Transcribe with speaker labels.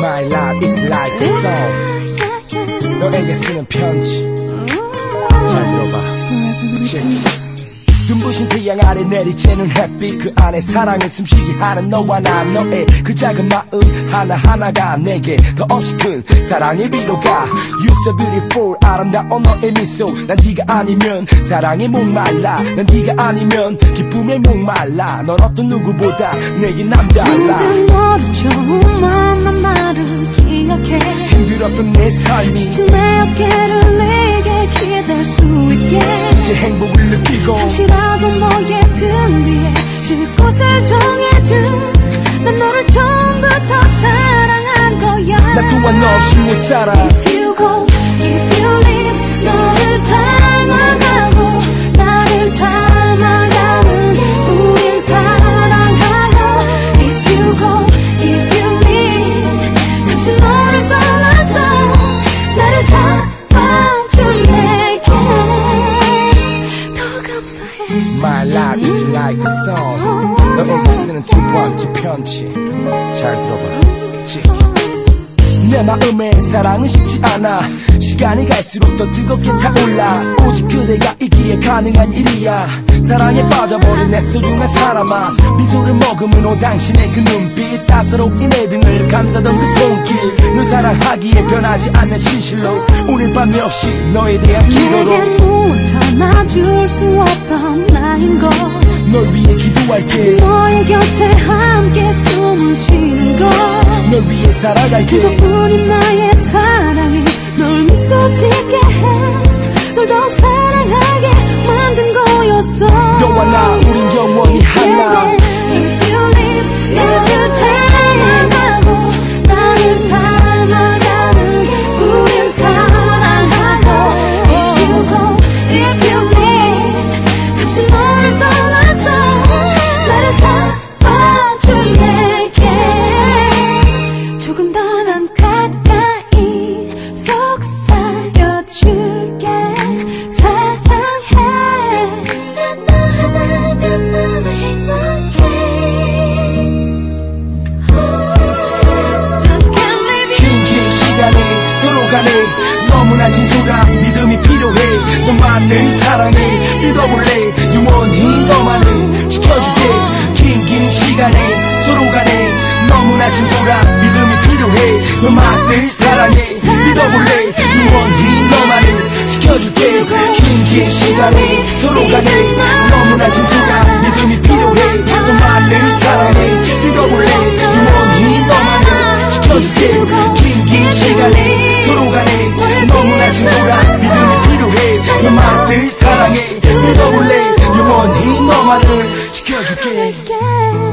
Speaker 1: My life is like a song. 너에게 쓰는 편지. 잘 들어봐. 눈부신 태양 아래 내리쬐는 햇빛 그 안에 사랑을 숨쉬게 하는 너와 나 너의 그 작은 마음 하나하나가 내게 더 없이 큰 사랑의 비로가 You so beautiful 아름다운 너의 미소 난 네가 아니면 사랑에 목말라 난 네가 아니면 기쁨에 목말라 넌 어떤 누구보다 내게 남달라
Speaker 2: 모든 너를 처음 만난 날을 기억해
Speaker 1: 힘들었던 내 삶이
Speaker 2: 지친 내 어깨를 내게 기댈 수 있게
Speaker 1: 이제 행복을 느끼고
Speaker 2: 잠시라도 너의 등 뒤에 쉴 곳을 정해준 난 너를 처음부터 사랑한 거야
Speaker 1: 나 또한 너 없이 못 살아
Speaker 2: If you go, if you leave 너를 닮아가고 나를 닮아가는 우린 사랑하고 If you go, if you leave 잠시 너를 떠나도 나를 잡아준 내게 더 감사해
Speaker 1: My life is like a song 너에게 쓰는 두 번째 편지 잘 들어봐 내 마음에 사랑은 식지 않아 시간이 갈수록 더 뜨겁게 타올라 오직 그대가 있기에 가능한 일이야 사랑에 빠져버린 내 소중한 사람아 미소를 머금은 당신의 그 눈빛 따사롭게 내 등을 감싸던 그 손길 널 사랑하기에 변하지 않는 진실로 오늘 밤 역시 너에 대한 기도로
Speaker 2: 내게 못 안아줄 수 없던 나인 걸
Speaker 1: 널 위해 기도할게
Speaker 2: 너의 곁에 함께 숨을 쉬는 걸
Speaker 1: 널 위해 살아갈게
Speaker 2: 그것뿐인 나의 사랑이 널 미소 짓게 해 널 더욱 사랑하게 만든 거였어
Speaker 1: 너와 나 우린 영원히 하나
Speaker 2: If you leave 너를 닮아가고 나를 닮아가는 우린 사랑하고 If you go, if you leave 잠시 너를 떠나도 나를 잡아줄 내게 조금 더 난 가까이 속삭여줄게 사랑해 난 너 하나면 너무 행복해 Just can't leave you
Speaker 1: 긴 시간에 서로 간에 너무나 진솔한 믿음이 필요해 너만을 사랑해 믿어볼래 영원히 너만을 지켜줄게 긴 시간에 서로 간에 너무나 진솔한 믿음이 필요해 너만을 사랑해 믿어볼래 영원히 너만을 지켜줄게 긴 시간에 서로 간에 너무나 진솔한 믿음이 필요해 너만을 사랑해 믿어볼래 영원히 너만을 지켜줄게 긴 시간에 서로 간에 너무나 진솔한 믿음이 필요해 너만을 사랑해 믿어볼래 영원히 너만을 지켜줄게